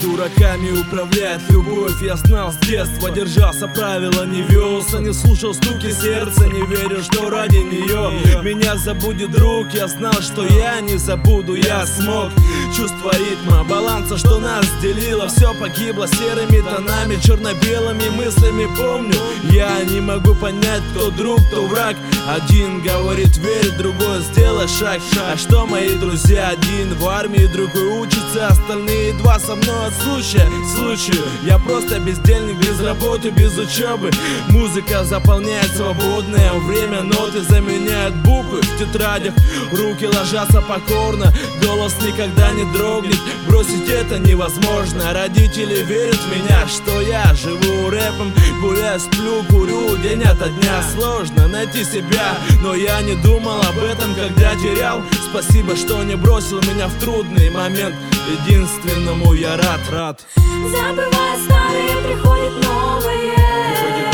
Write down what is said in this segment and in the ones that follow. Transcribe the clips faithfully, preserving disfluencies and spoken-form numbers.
Дураками управляет любовь, я знал с детства. Держался правила, не велся, не слушал стуки сердца. Не верю, что ради нее меня забудет друг. Я знал, что я не забуду, я смог. Чувство ритма, баланса, что нас делило. Все погибло серыми тонами, черно-белыми мыслями. Помню, я не могу понять, кто друг, кто враг. Один говорит верь, другой сделай шаг. А что мои друзья? Один в армии, другой учится, остальные два со мной от случая к случаю. Я просто бездельник, без работы, без учебы. Музыка заполняет свободное время, ноты заменяют буквы в тетрадях. Руки ложатся покорно, голос никогда не дрогнет. Бросить это невозможно. Родители верят в меня, что я живу рэпом. Гуляю, сплю, курю день ото дня. Сложно найти себя, но я не думал об этом, когда терял. Спасибо, что не бросил меня в трудный момент. Единственному я рад, рад. Забывая старые, приходит новое. Приходит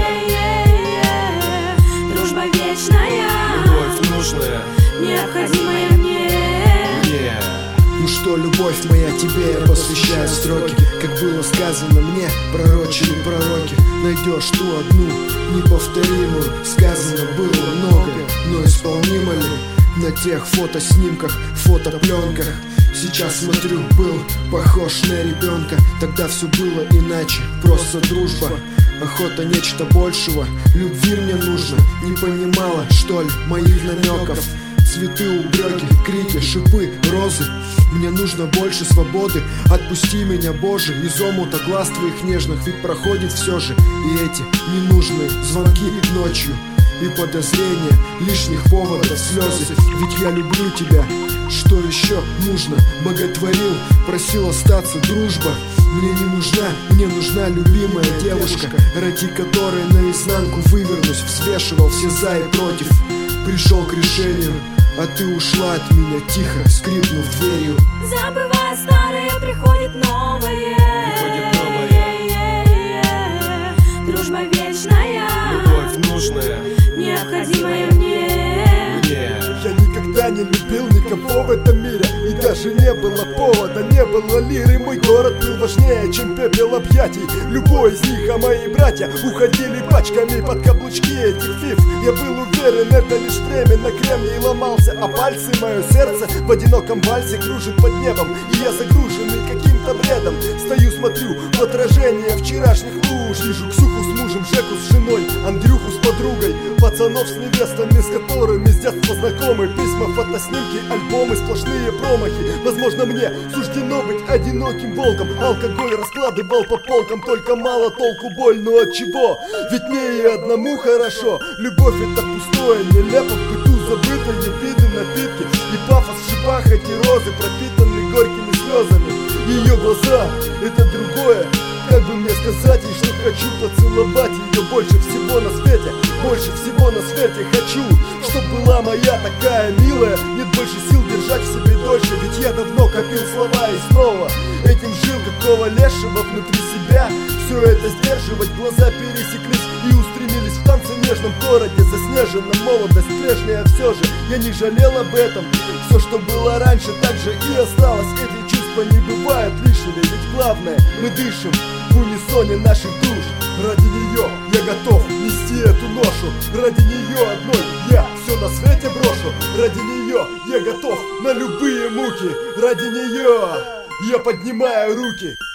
новое. Дружба вечная, Любовь нужная, необходимая мне. yeah. Ну что, любовь моя, тебе я посвящаю строки. Как было сказано мне, пророчили пророки. Найдешь ту одну, неповторимую. Сказано было много, но исполнимо ли? На тех фотоснимках, фотопленках. Сейчас смотрю, был похож на ребенка. Тогда все было иначе, просто дружба. Охота нечто большего, любви мне нужно. Не понимала, что ли, моих намеков. Цветы, упреки, крики, шипы, розы. Мне нужно больше свободы. Отпусти меня, Боже, из омута глаз твоих нежных. Ведь проходит все же и эти ненужные звонки ночью. И подозрения, лишних поводов, слезы. Ведь я люблю тебя. Что еще нужно? Боготворил, просил остаться, дружба. Мне не нужна, мне нужна любимая девушка, ради которой наизнанку вывернусь. Взвешивал все за и против. Пришел к решению, а ты ушла от меня, тихо скрипнув дверью. Забывая старое, приходит новое. Приходит новое. Дружба вечная, Любовь нужная, необходимая мне. yeah. Я никогда не любил никого в этом мире. И даже не было повода, не было лиры. Мой город был важнее, чем пепел объятий. Любой из них, а мои братья уходили пачками под каблучки этих фиф. Я был уверен, это лишь время на кремне и ломался. А пальцы, мое сердце в одиноком вальсе кружит под небом. И я загруженный каким-то бредом стою, смотрю в отражение вчерашних луж. Вижу Ксюху с мужем, Жеку с женой, Андрюху с подругой, пацанов с невестами, с которыми с детства знакомы. Письма, фотоснимки, альбомы, сплошные промахи. Возможно, мне суждено быть одиноким волком. Алкоголь раскладывал по полкам, только мало толку, боль, но от чего? Ведь мне и одному хорошо. Любовь это пустое, нелепо в быту забытые виды, напитки. И пафос в шипах, эти розы, пропитаны горькими слезами. Ее глаза это другое. Как бы мне сказать ей, что хочу поцеловать ее больше всего на свете. Больше всего на свете хочу, чтоб была моя такая милая. Нет больше сил держать в себе дольше, ведь я давно копил слова и снова этим жил, какого лешего внутри себя. Все это сдерживать, глаза пересеклись и устремились в танце в нежном городе. Заснежена молодость прежняя, все же я не жалел об этом. Все, что было раньше, так же и осталось. Эти чувства не бывают лишними, ведь главное, мы дышим в унисоне наших душ. Ради нее я готов нести эту ношу. Ради нее одной я все на свете брошу. Ради нее я готов на любые муки. Ради нее я поднимаю руки.